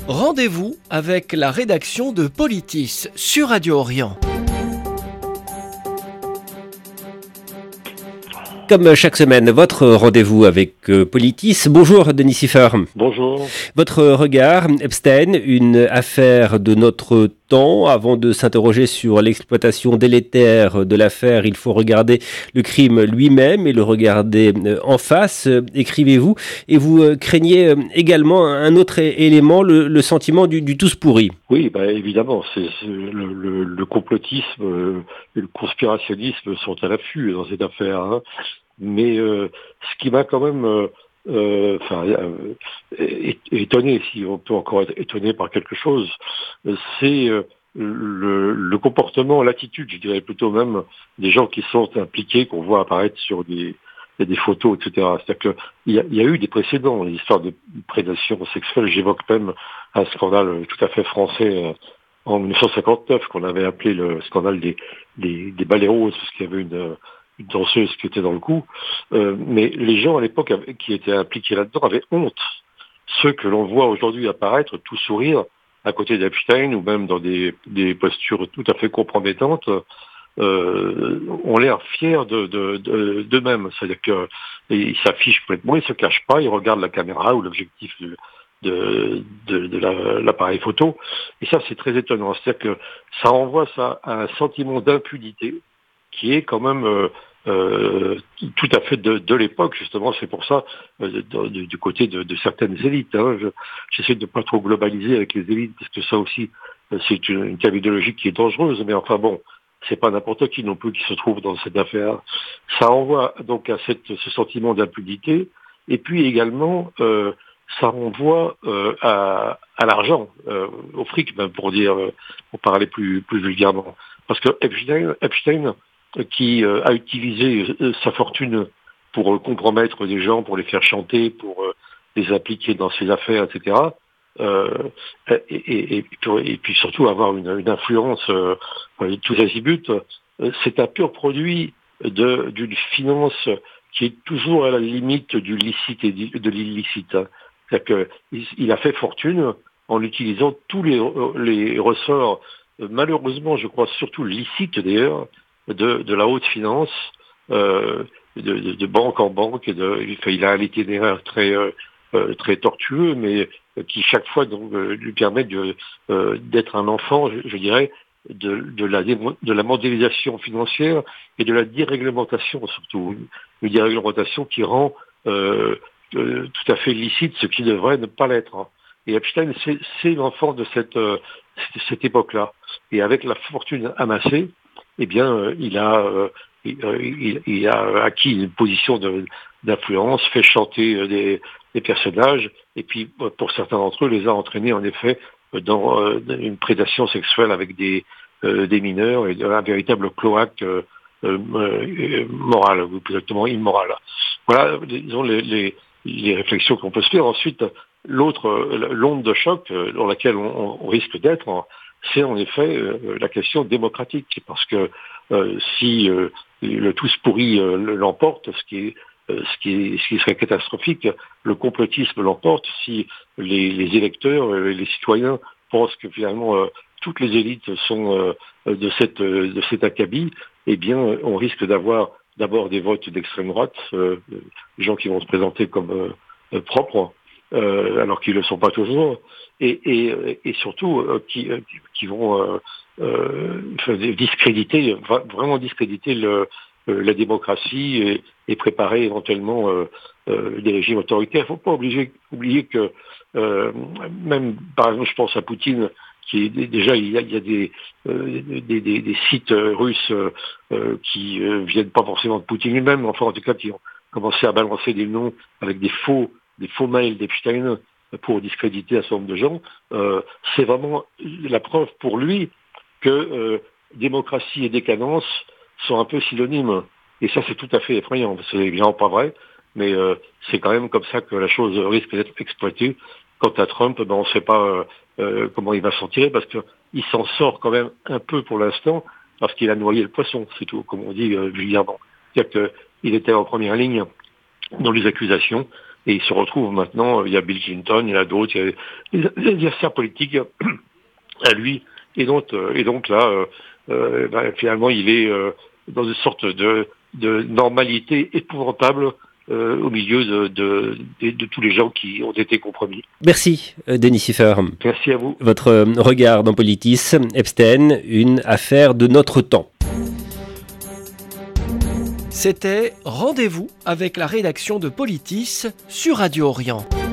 Rendez-vous avec la rédaction de Politis sur Radio Orient. Comme chaque semaine, votre rendez-vous avec Politis. Bonjour Denis Siffert. Bonjour. Votre regard, Epstein, une affaire de notre temps. Avant de s'interroger sur l'exploitation délétère de l'affaire, il faut regarder le crime lui-même et le regarder en face, écrivez-vous. Et vous craignez également un autre élément, le sentiment du tous pourri. Oui, évidemment, c'est le complotisme et le conspirationnisme sont à l'affût dans cette affaire. Hein. Mais ce qui m'a quand même étonné, si on peut encore être étonné par quelque chose, c'est le comportement, l'attitude, je dirais plutôt même, des gens qui sont impliqués, qu'on voit apparaître sur des photos, etc. C'est-à-dire qu'il y a eu des précédents, l'histoire de prédation sexuelle. J'évoque même un scandale tout à fait français en 1959 qu'on avait appelé le scandale des balais roses, parce qu'il y avait une danseuse qui était dans le coup. Mais les gens à l'époque qui étaient impliqués là-dedans avaient honte. Ceux que l'on voit aujourd'hui apparaître, tout sourire, à côté d'Epstein, ou même dans des postures tout à fait compromettantes, ont l'air fiers d'eux-mêmes. C'est-à-dire qu'ils s'affichent complètement, ils se cachent pas, ils regardent la caméra ou l'objectif de l'appareil photo. Et ça, c'est très étonnant. C'est-à-dire que ça renvoie ça à un sentiment d'impunité qui est quand même tout à fait de l'époque, justement. C'est pour ça, du côté de certaines élites. Hein. J'essaie de ne pas trop globaliser avec les élites, parce que ça aussi, c'est une terminologie qui est dangereuse. Mais enfin bon, c'est pas n'importe qui non plus qui se trouve dans cette affaire. Ça renvoie donc à ce sentiment d'impunité. Et puis également, ça renvoie à l'argent, au fric, même pour parler plus vulgairement. Parce que Epstein qui a utilisé sa fortune pour compromettre des gens, pour les faire chanter, pour les impliquer dans ses affaires, etc. Et puis surtout avoir une influence tous azimuts. C'est un pur produit d'une finance qui est toujours à la limite du licite et de l'illicite. C'est-à-dire qu'il a fait fortune en utilisant tous les ressorts, malheureusement, je crois surtout licites d'ailleurs, de la haute finance, de banque en banque. Il a un itinéraire très tortueux, mais qui chaque fois donc lui permet d'être un enfant, je dirais, de la mondialisation financière et de la déréglementation surtout. Une déréglementation qui rend tout à fait licite ce qui devrait ne pas l'être. Hein. Et Epstein, c'est l'enfant de cette époque-là. Et avec la fortune amassée, eh bien, il a acquis une position d'influence, fait chanter des personnages, et puis pour certains d'entre eux, les a entraînés en effet dans une prédation sexuelle avec des mineurs et un véritable cloaque moral, ou plus exactement immoral. Voilà, disons les réflexions qu'on peut se faire. Ensuite, l'onde de choc dans laquelle on risque d'être, c'est en effet la question démocratique, parce que si le tous pourri l'emporte, ce qui serait catastrophique, le complotisme l'emporte, si les électeurs, les citoyens pensent que finalement toutes les élites sont de cet acabit, eh bien on risque d'avoir d'abord des votes d'extrême droite, des gens qui vont se présenter comme propres, alors qu'ils ne le sont pas toujours, et surtout qui vont vraiment discréditer la démocratie et préparer éventuellement des régimes autoritaires. Il ne faut pas oublier que même, par exemple, je pense à Poutine, qui est déjà il y a des sites russes qui viennent pas forcément de Poutine lui-même, enfin en tout cas qui ont commencé à balancer des noms avec des faux mails d'Epstein pour discréditer un certain nombre de gens. C'est vraiment la preuve pour lui que démocratie et décadence sont un peu synonymes. Et ça, c'est tout à fait effrayant. C'est évidemment pas vrai, mais c'est quand même comme ça que la chose risque d'être exploitée. Quant à Trump, on ne sait pas comment il va s'en tirer, parce qu'il s'en sort quand même un peu pour l'instant, parce qu'il a noyé le poisson, c'est tout, comme on dit vulgairement. C'est-à-dire qu'il était en première ligne dans les accusations, Et il se retrouve maintenant, il y a Bill Clinton, il y en a d'autres, il y a des adversaires politiques à lui. Et donc là, finalement, il est dans une sorte de normalité épouvantable au milieu de tous les gens qui ont été compromis. Merci, Denis Siffer. Merci à vous. Votre regard dans Politis, Epstein, une affaire de notre temps. C'était Rendez-vous avec la rédaction de Politis sur Radio Orient.